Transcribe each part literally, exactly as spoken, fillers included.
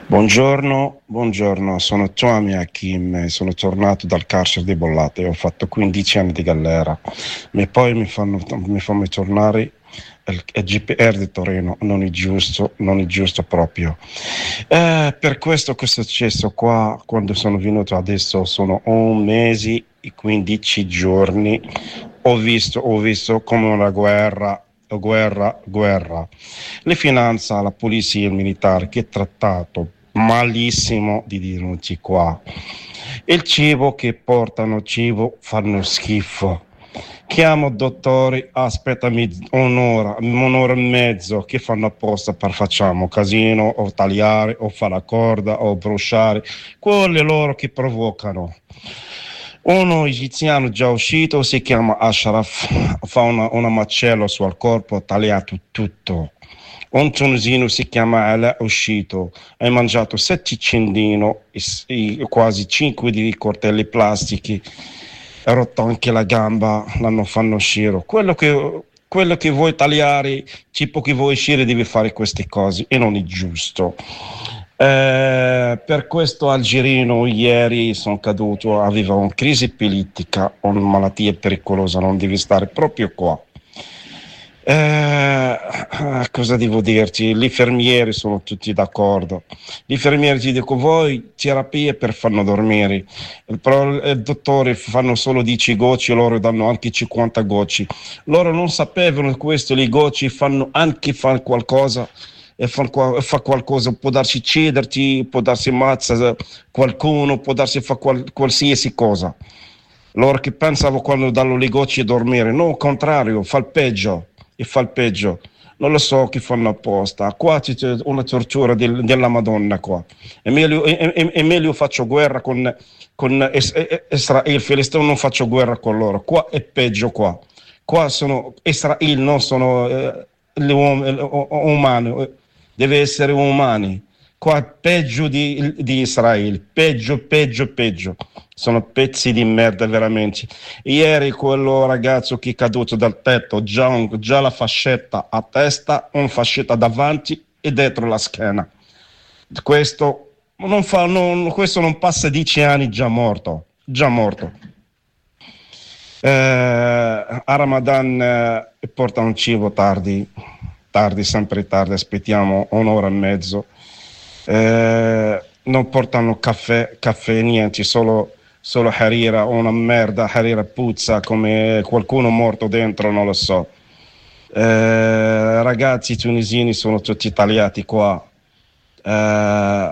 Buongiorno, buongiorno, sono Tuami Hakim, sono tornato dal carcere di Bollate, ho fatto quindici anni di galera e poi mi fanno, mi fanno tornare il, il G P R di Torino, non è giusto, non è giusto proprio. Eh, per questo che è successo qua, quando sono venuto adesso sono un mese e quindici giorni, ho visto, ho visto come una guerra, guerra, guerra. Le finanze, la polizia e il militare che è trattato malissimo di denuncia qua. Il cibo che portano cibo fanno schifo. Chiamo dottori, aspettami un'ora, un'ora e mezzo che fanno apposta per facciamo casino o tagliare o fare la corda o bruciare, quelle loro che provocano. Uno egiziano già uscito si chiama Ashraf, fa una, una macella sul corpo, ha tagliato tutto. Un tunisino si chiama Ala, uscito, ha mangiato sette cendino e, e quasi cinque di cortelli plastici, ha rotto anche la gamba, l'hanno fanno uscire. Quello che, quello che vuoi tagliare, tipo che vuoi uscire, devi fare queste cose e non è giusto. Eh, per questo algerino ieri sono caduto, aveva una crisi politica, una malattia pericolosa, non devi stare proprio qua. Eh, cosa devo dirti? Gli infermieri sono tutti d'accordo. Gli infermieri ti dico voi terapie per farlo dormire, però il dottore fanno solo dieci gocce, loro danno anche cinquanta gocce. Loro non sapevano questo, i gocci fanno anche fare qualcosa e fa, fa qualcosa, può darsi cederti, può darsi mazza qualcuno, può darsi fa qual, qualsiasi cosa. Loro che pensavo quando danno le gocce a dormire, no, al contrario, fa il peggio. E fa il peggio, non lo so chi fanno apposta. Qua c'è una tortura del, della Madonna qua. È meglio, è, è, è meglio faccio guerra con, con Israele, il Filisteo non faccio guerra con loro. Qua è peggio qua. Qua sono Israele, non sono eh, gli uom- umani, deve essere umani. Qua è peggio di, di Israele, peggio, peggio, peggio. Sono pezzi di merda veramente. Ieri quello ragazzo che è caduto dal tetto, già, un, già la fascetta a testa, una fascetta davanti e dietro la schiena. Questo non, fa, non, questo non passa dieci anni, già morto, già morto. Eh, a Ramadan eh, portano cibo tardi, tardi, sempre tardi, aspettiamo un'ora e mezzo. Eh, non portano caffè, caffè, niente, solo... solo harira, una merda, harira puzza come qualcuno morto dentro, non lo so. Eh, ragazzi tunisini sono tutti tagliati qua. Eh,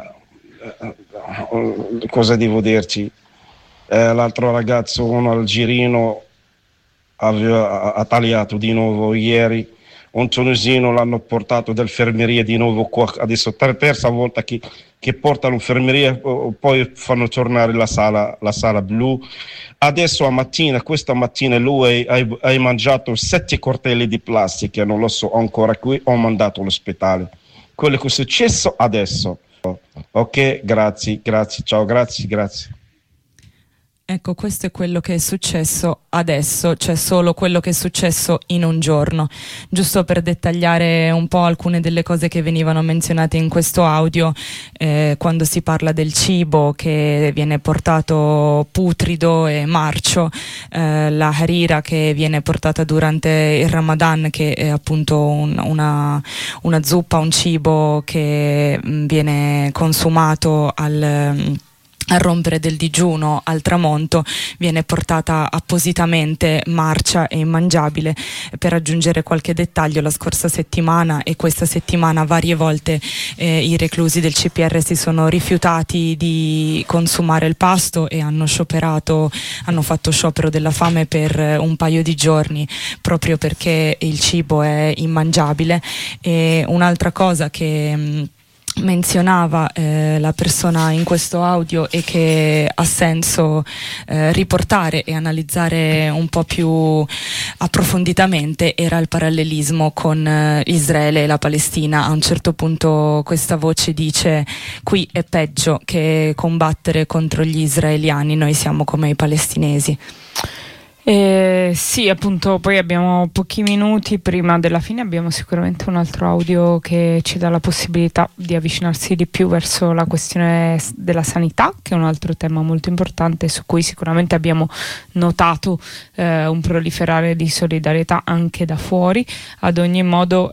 cosa devo dirci? Eh, l'altro ragazzo, uno algerino, aveva, ha tagliato di nuovo ieri. Un tunisino l'hanno portato dall'infermeria di nuovo qua, adesso è la terza volta che, che portano l'infermeria, poi fanno tornare la sala, la sala blu. Adesso a mattina, questa mattina lui ha, ha mangiato sette cortelli di plastica, non lo so ancora qui, ho mandato all'ospedale. Quello che è successo adesso. Ok, grazie, grazie, ciao, grazie, grazie. Ecco, questo è quello che è successo adesso, cioè solo quello che è successo in un giorno. Giusto per dettagliare un po' alcune delle cose che venivano menzionate in questo audio, eh, quando si parla del cibo che viene portato putrido e marcio, eh, la harira che viene portata durante il Ramadan, che è appunto un, una, una zuppa, un cibo che mh, viene consumato al... al rompere del digiuno al tramonto, viene portata appositamente marcia e immangiabile. Per aggiungere qualche dettaglio, la scorsa settimana e questa settimana varie volte eh, i reclusi del C P R si sono rifiutati di consumare il pasto e hanno scioperato, hanno fatto sciopero della fame per un paio di giorni, proprio perché il cibo è immangiabile. E un'altra cosa che mh, menzionava eh, la persona in questo audio e che ha senso eh, riportare e analizzare un po' più approfonditamente era il parallelismo con eh, Israele e la Palestina. A un certo punto questa voce dice: qui è peggio che combattere contro gli israeliani, noi siamo come i palestinesi. Eh, sì, appunto, poi abbiamo pochi minuti prima della fine, abbiamo sicuramente un altro audio che ci dà la possibilità di avvicinarsi di più verso la questione della sanità, che è un altro tema molto importante su cui sicuramente abbiamo notato eh, un proliferare di solidarietà anche da fuori. Ad ogni modo,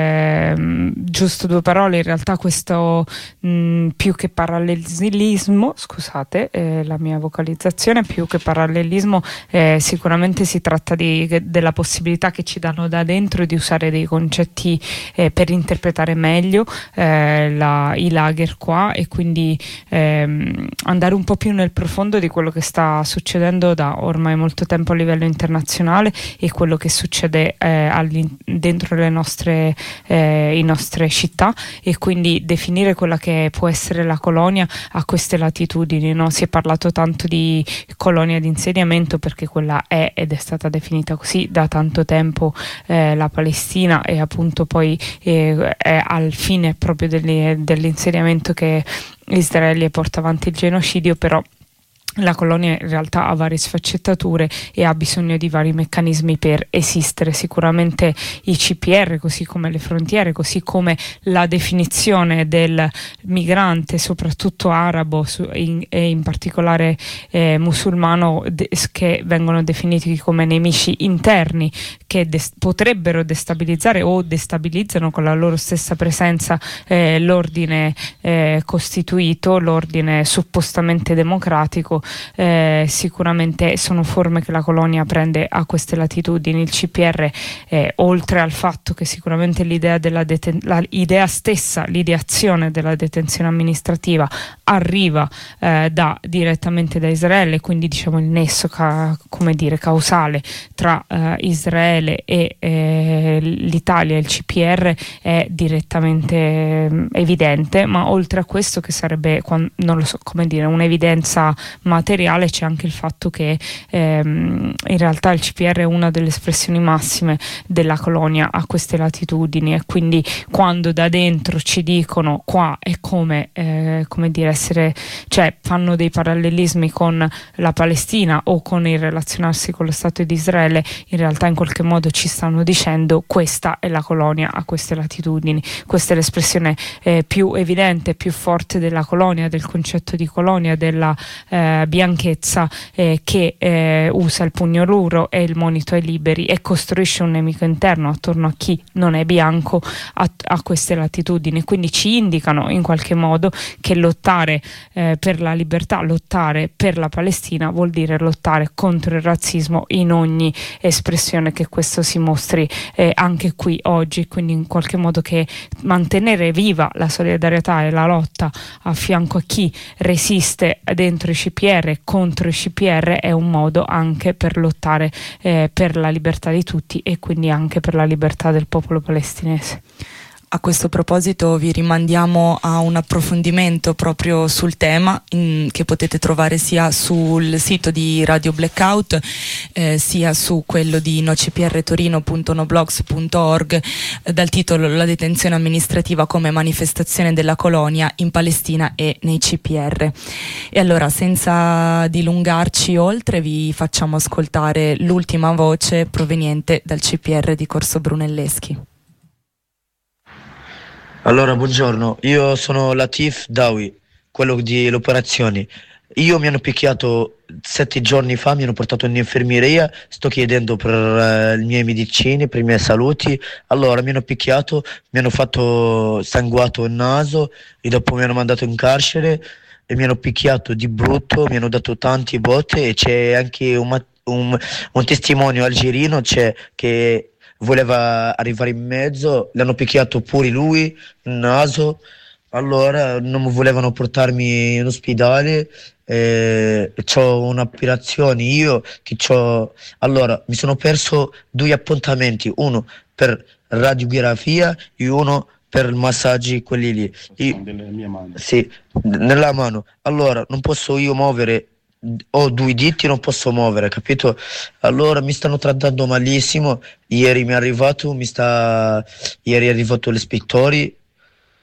ehm, giusto due parole, in realtà questo mh, più che parallelismo, scusate eh, la mia vocalizzazione, più che parallelismo eh, si Sicuramente si tratta di, della possibilità che ci danno da dentro di usare dei concetti eh, per interpretare meglio eh, la, i lager qua, e quindi ehm, andare un po' più nel profondo di quello che sta succedendo da ormai molto tempo a livello internazionale e quello che succede eh, dentro le nostre, eh, i nostre città, e quindi definire quella che può essere la colonia a queste latitudini, no? Si è parlato tanto di colonia di insediamento perché quella è ed è stata definita così da tanto tempo eh, la Palestina, e appunto poi eh, è al fine proprio dell'insediamento che Israele porta avanti il genocidio, però la colonia in realtà ha varie sfaccettature e ha bisogno di vari meccanismi per esistere. Sicuramente i C P R, così come le frontiere, così come la definizione del migrante, soprattutto arabo in, e in particolare eh, musulmano, de, che vengono definiti come nemici interni, che des- potrebbero destabilizzare o destabilizzano con la loro stessa presenza eh, l'ordine eh, costituito, l'ordine suppostamente democratico. Eh, sicuramente sono forme che la colonia prende a queste latitudini. Il C P R, eh, oltre al fatto che sicuramente l'idea della deten- la, idea stessa, l'ideazione della detenzione amministrativa arriva eh, da, direttamente da Israele, quindi diciamo il nesso ca- come dire, causale tra eh, Israele e eh, l'Italia e il C P R è direttamente eh, evidente, ma oltre a questo, che sarebbe, non lo so, come dire, un'evidenza materiale, c'è anche il fatto che ehm, in realtà il C P R è una delle espressioni massime della colonia a queste latitudini, e quindi quando da dentro ci dicono qua è come, eh, come dire, essere, cioè fanno dei parallelismi con la Palestina o con il relazionarsi con lo Stato di Israele, in realtà in qualche modo ci stanno dicendo questa è la colonia a queste latitudini. Questa è l'espressione eh, più evidente, più forte della colonia, del concetto di colonia, della eh, bianchezza eh, che eh, usa il pugno duro e il monito ai liberi e costruisce un nemico interno attorno a chi non è bianco a, a queste latitudini. Quindi ci indicano in qualche modo che lottare eh, per la libertà, lottare per la Palestina vuol dire lottare contro il razzismo in ogni espressione che questo si mostri eh, anche qui oggi, quindi in qualche modo che mantenere viva la solidarietà e la lotta a fianco a chi resiste dentro i C P R contro i C P R è un modo anche per lottare eh, per la libertà di tutti e quindi anche per la libertà del popolo palestinese. A questo proposito vi rimandiamo a un approfondimento proprio sul tema in, che potete trovare sia sul sito di Radio Blackout eh, sia su quello di nocprtorino punto noblogs punto org eh, dal titolo La detenzione amministrativa come manifestazione della colonia in Palestina e nei C P R. E allora, senza dilungarci oltre, vi facciamo ascoltare l'ultima voce proveniente dal C P R di Corso Brunelleschi. Allora, buongiorno, io sono Latif Dawi, quello di operazioni. Io mi hanno picchiato sette giorni fa, mi hanno portato in infermieria, sto chiedendo per uh, le mie medicine, per i miei saluti. Allora mi hanno picchiato, mi hanno fatto sanguato il naso e dopo mi hanno mandato in carcere e mi hanno picchiato di brutto, mi hanno dato tanti botte, e c'è anche un, un, un testimone algerino c'è, che voleva arrivare in mezzo, l'hanno picchiato pure lui il naso. Allora non volevano portarmi in ospedale, eh, c'ho un'operazione io che c'ho. Allora mi sono perso due appuntamenti, uno per radiografia e uno per massaggi, quelli lì. Io, delle mie mani. Sì, nella mano. Allora non posso io muovere, ho due diti, non posso muovere, capito? Allora mi stanno trattando malissimo. Ieri mi è arrivato, mi sta, ieri è arrivato l'ispettore,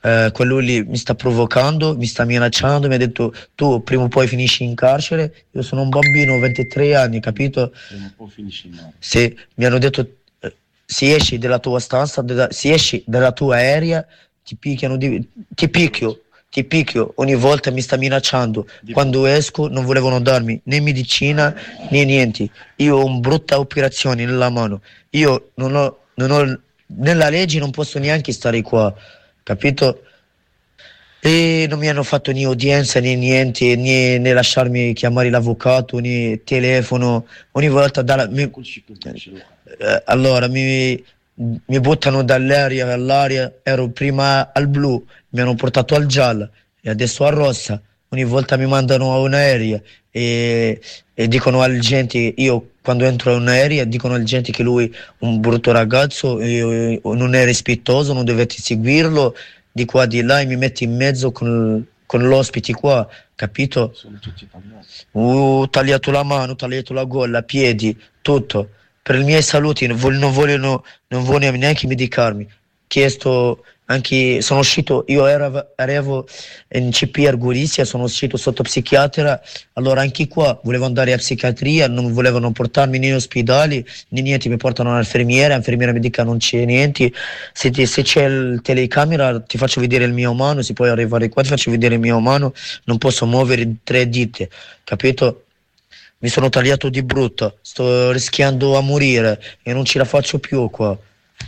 eh, quello lì mi sta provocando, mi sta minacciando, mi ha detto tu prima o poi finisci in carcere. Io sono un bambino, ho ventitré anni, capito? Prima o poi finisci in carcere. Sì, mi hanno detto eh, se esci dalla tua stanza, della, se esci dalla tua area, ti picchiano, di, ti picchio. Ti picchio, ogni volta mi sta minacciando. Quando esco non volevano darmi né medicina né niente. Io ho una brutta operazione nella mano. Io non ho, non ho nella legge non posso neanche stare qua, capito? E non mi hanno fatto né udienza né niente, né, né lasciarmi chiamare l'avvocato né telefono. Ogni volta dalla, mi, eh, allora mi, mi buttano dall'aria all'aria. Ero prima al blu, mi hanno portato al giallo e adesso al rossa. Ogni volta mi mandano a un'aerea e, e dicono alla gente, io quando entro in un'aerea dicono alla gente che lui è un brutto ragazzo, e, e, non è rispettoso, non dovete seguirlo di qua di là, e mi metti in mezzo con, con l'ospite qua, capito? Sono tutti italiani. Ho tagliato la mano, ho tagliato la gola, piedi, tutto. Per i miei saluti non vogliono, non vogliono neanche medicarmi. Chiesto anche, sono uscito, io ero, ero in C P R Gorizia, sono uscito sotto psichiatra, allora anche qua volevo andare a psichiatria, non volevano portarmi né in ospedali né niente, mi portano all'infermiera, l'infermiera mi dice non c'è niente, se, ti, se c'è il telecamera ti faccio vedere il mio mano, se puoi arrivare qua ti faccio vedere il mio mano, non posso muovere tre dita, capito? Mi sono tagliato di brutto, sto rischiando a morire e non ce la faccio più qua.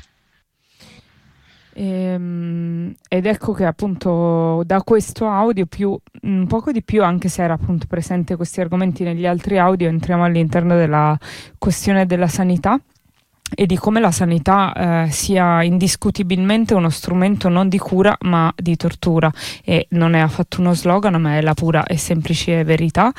Ehm, ed ecco che appunto da questo audio più un poco di più, anche se era appunto presente questi argomenti negli altri audio, entriamo all'interno della questione della sanità e di come la sanità eh, sia indiscutibilmente uno strumento non di cura ma di tortura, e non è affatto uno slogan ma è la pura e semplice verità,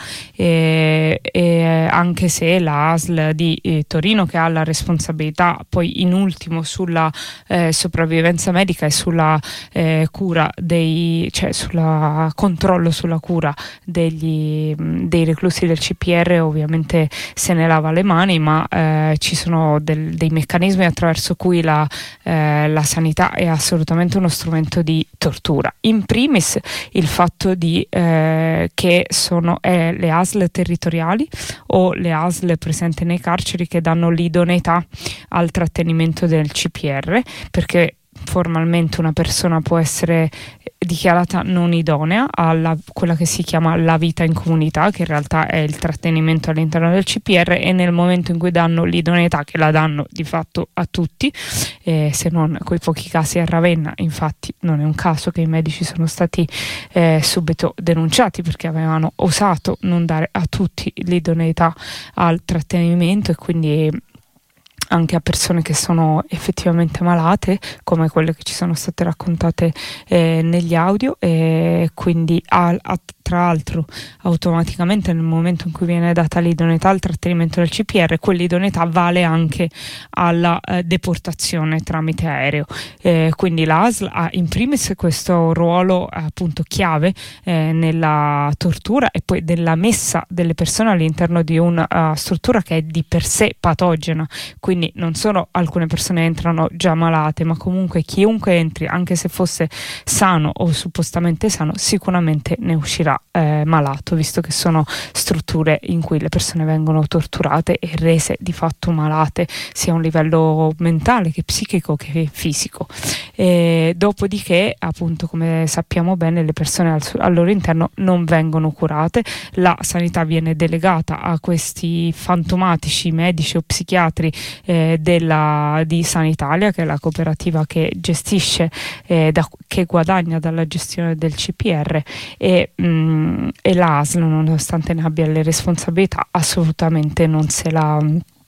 e, e anche se la A S L di eh, Torino, che ha la responsabilità poi in ultimo sulla eh, sopravvivenza medica e sulla eh, cura dei, cioè sulla controllo sulla cura degli, dei reclusi del C P R, ovviamente se ne lava le mani, ma eh, ci sono del dei meccanismi attraverso cui la, eh, la sanità è assolutamente uno strumento di tortura. In primis il fatto di eh, che sono eh, le A S L territoriali o le A S L presenti nei carceri che danno l'idoneità al trattenimento del C P R, perché formalmente una persona può essere dichiarata non idonea a quella che si chiama la vita in comunità, che in realtà è il trattenimento all'interno del C P R, e nel momento in cui danno l'idoneità, che la danno di fatto a tutti, eh, se non quei pochi casi a Ravenna, infatti non è un caso che i medici sono stati eh, subito denunciati perché avevano osato non dare a tutti l'idoneità al trattenimento, e quindi anche a persone che sono effettivamente malate, come quelle che ci sono state raccontate eh, negli audio, e quindi a, a, tra l'altro automaticamente nel momento in cui viene data l'idoneità al trattenimento del C P R, quell'idoneità vale anche alla eh, deportazione tramite aereo, eh, quindi la A S L ha in primis questo ruolo appunto chiave eh, nella tortura e poi della messa delle persone all'interno di una uh, struttura che è di per sé patogena, quindi non solo alcune persone entrano già malate, ma comunque chiunque entri, anche se fosse sano o suppostamente sano, sicuramente ne uscirà eh, malato, visto che sono strutture in cui le persone vengono torturate e rese di fatto malate, sia a un livello mentale che psichico che fisico. E dopodiché, appunto, come sappiamo bene, le persone al, al loro interno non vengono curate, la sanità viene delegata a questi fantomatici medici o psichiatri Eh, della, di Sanitalia, che è la cooperativa che gestisce, eh, da, che guadagna dalla gestione del C P R, e, mh, e l'A S L, nonostante ne abbia le responsabilità, assolutamente non se la...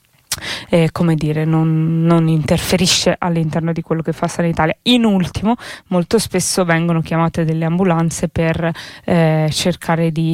Eh, come dire, non, non interferisce all'interno di quello che fa Sanitalia. In ultimo, molto spesso vengono chiamate delle ambulanze per eh, cercare di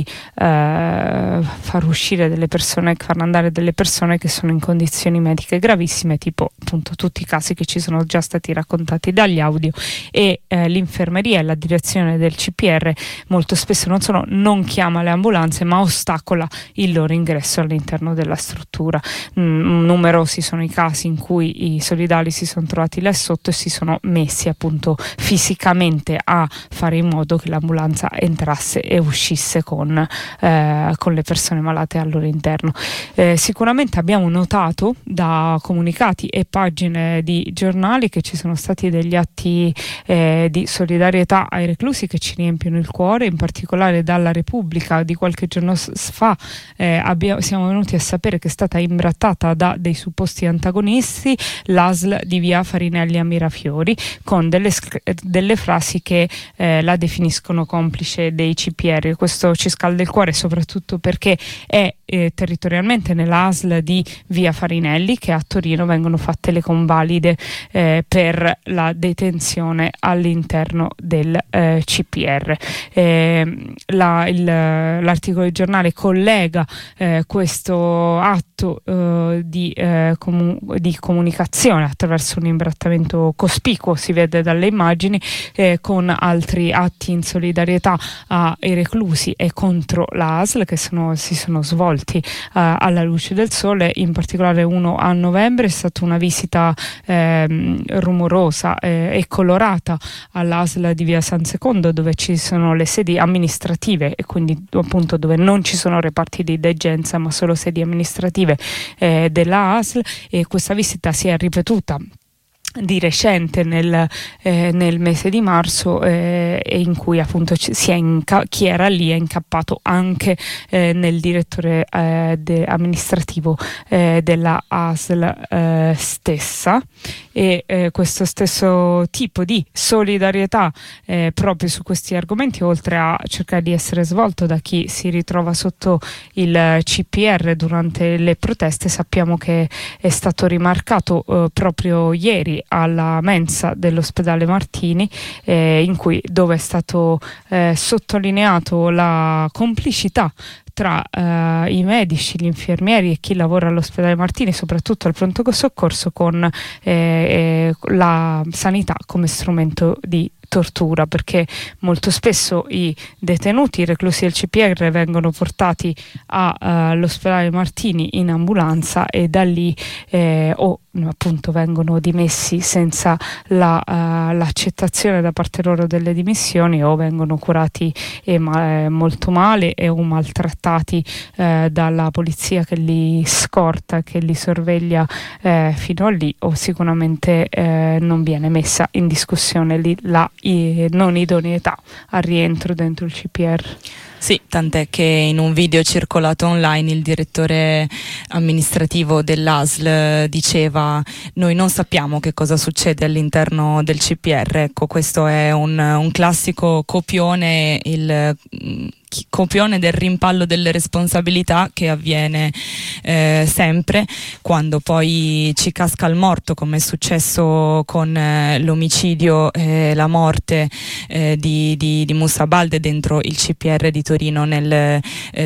eh, far uscire delle persone, far andare delle persone che sono in condizioni mediche gravissime, tipo appunto tutti i casi che ci sono già stati raccontati dagli audio, e eh, l'infermeria e la direzione del C P R molto spesso non solo non chiama le ambulanze, ma ostacola il loro ingresso all'interno della struttura. Mm, numerosi sono i casi in cui i solidali si sono trovati là sotto e si sono messi appunto fisicamente a fare in modo che l'ambulanza entrasse e uscisse con, eh, con le persone malate al loro interno. Eh, sicuramente abbiamo notato da comunicati e pagine di giornali che ci sono stati degli atti eh, di solidarietà ai reclusi che ci riempiono il cuore, in particolare dalla Repubblica di qualche giorno fa eh, abbiamo, siamo venuti a sapere che è stata imbrattata da dei supposti antagonisti l'A S L di via Farinelli a Mirafiori, con delle, delle frasi che eh, la definiscono complice dei C P R. Questo ci scalda il cuore soprattutto perché è eh, territorialmente nell'A S L di via Farinelli, che a Torino vengono fatte le convalide eh, per la detenzione all'interno del eh, C P R. Eh, la, il, l'articolo del giornale collega eh, questo atto eh, di, eh, comu- di comunicazione attraverso un imbrattamento cospicuo, si vede dalle immagini, eh, con altri atti in solidarietà ai reclusi e contro l'A S L che sono, si sono svolti eh, alla luce del sole. In particolare uno a novembre è stata una visita eh, rumorosa eh, e colorata all'A S L di via San Secondo, dove ci sono le sedi amministrative e quindi appunto dove non ci sono reparti di degenza ma solo sedi amministrative eh, della A S L, e questa visita si è ripetuta di recente nel, eh, nel mese di marzo eh, e in cui appunto ci, si è inca- chi era lì è incappato anche eh, nel direttore eh, de- amministrativo eh, della A S L eh, stessa, e eh, questo stesso tipo di solidarietà eh, proprio su questi argomenti, oltre a cercare di essere svolto da chi si ritrova sotto il C P R durante le proteste, sappiamo che è stato rimarcato eh, proprio ieri alla mensa dell'ospedale Martini, eh, in cui dove è stato eh, sottolineato la complicità tra eh, i medici, gli infermieri e chi lavora all'ospedale Martini, soprattutto al pronto soccorso, con eh, eh, la sanità come strumento di tortura, perché molto spesso i detenuti, i reclusi del C P R vengono portati all'ospedale Martini in ambulanza e da lì eh, o appunto vengono dimessi senza la, uh, l'accettazione da parte loro delle dimissioni, o vengono curati e ma- molto male e o maltrattati eh, dalla polizia che li scorta, che li sorveglia eh, fino a lì, o sicuramente eh, non viene messa in discussione lì la i, non idoneità al rientro dentro il C P R. Sì, tant'è che in un video circolato online il direttore amministrativo dell'A S L diceva: noi non sappiamo che cosa succede all'interno del C P R. Ecco, questo è un, un classico copione, il copione del rimpallo delle responsabilità che avviene eh, sempre quando poi ci casca il morto, come è successo con eh, l'omicidio e eh, la morte eh, di, di, di Moussa Balde dentro il C P R di Torino nel eh,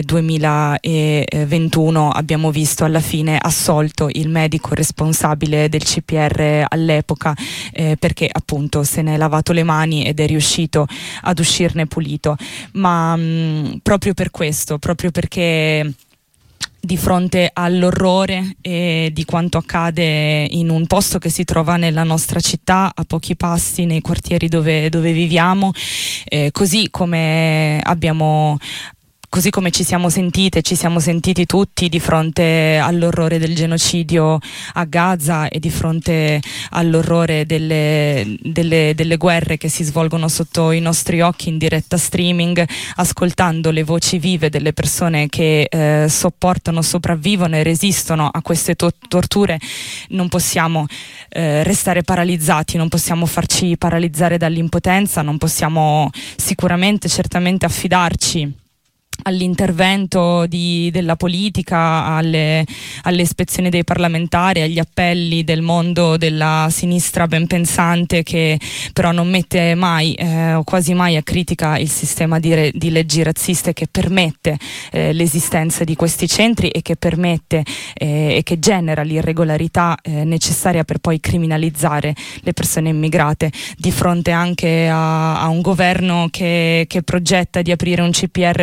duemilaventuno. Abbiamo visto alla fine assolto il medico responsabile del C P R all'epoca eh, perché appunto se ne è lavato le mani ed è riuscito ad uscirne pulito, ma mh, proprio per questo, proprio perché di fronte all'orrore e di quanto accade in un posto che si trova nella nostra città, a pochi passi nei quartieri dove, dove viviamo, eh, così come abbiamo Così come ci siamo sentite, ci siamo sentiti tutti di fronte all'orrore del genocidio a Gaza e di fronte all'orrore delle, delle, delle guerre che si svolgono sotto i nostri occhi in diretta streaming, ascoltando le voci vive delle persone che eh, sopportano, sopravvivono e resistono a queste to- torture, non possiamo eh, restare paralizzati, non possiamo farci paralizzare dall'impotenza, non possiamo sicuramente, certamente affidarci all'intervento di, della politica, alle, alle ispezioni dei parlamentari, agli appelli del mondo della sinistra ben pensante, che però non mette mai eh, o quasi mai a critica il sistema di, re, di leggi razziste che permette eh, l'esistenza di questi centri e che permette eh, e che genera l'irregolarità eh, necessaria per poi criminalizzare le persone immigrate, di fronte anche a, a un governo che, che progetta di aprire un C P R per regioni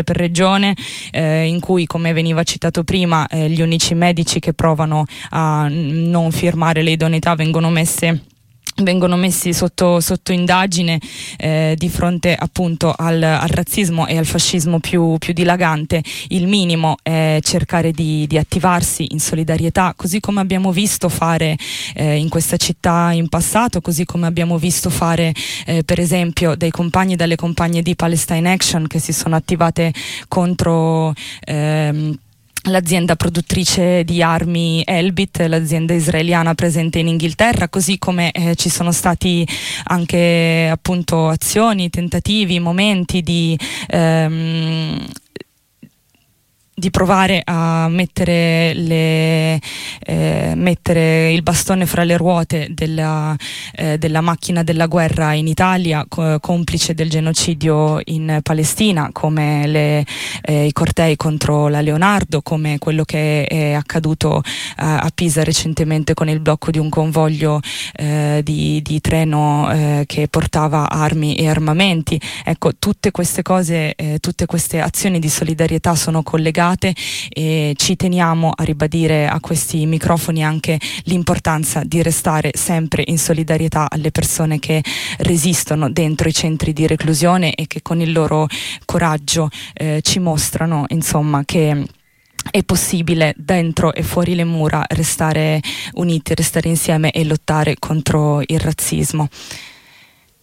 reclusione, eh, in cui, come veniva citato prima, eh, gli unici medici che provano a non firmare le idoneità vengono messe vengono messi sotto, sotto indagine eh, di fronte appunto al, al razzismo e al fascismo più, più dilagante. Il minimo è cercare di, di attivarsi in solidarietà, così come abbiamo visto fare eh, in questa città in passato, così come abbiamo visto fare eh, per esempio dei compagni e dalle compagne di Palestine Action che si sono attivate contro ehm, l'azienda produttrice di armi Elbit, l'azienda israeliana presente in Inghilterra, così come eh, ci sono stati anche appunto azioni, tentativi, momenti di ehm, di provare a mettere, le, eh, mettere il bastone fra le ruote della, eh, della macchina della guerra in Italia, co- complice del genocidio in Palestina, come le, eh, i cortei contro la Leonardo, come quello che è accaduto eh, a Pisa recentemente con il blocco di un convoglio eh, di, di treno eh, che portava armi e armamenti. Ecco, tutte queste cose, eh, tutte queste azioni di solidarietà sono collegate, e ci teniamo a ribadire a questi microfoni anche l'importanza di restare sempre in solidarietà alle persone che resistono dentro i centri di reclusione e che con il loro coraggio eh, ci mostrano insomma che è possibile dentro e fuori le mura restare uniti, restare insieme e lottare contro il razzismo.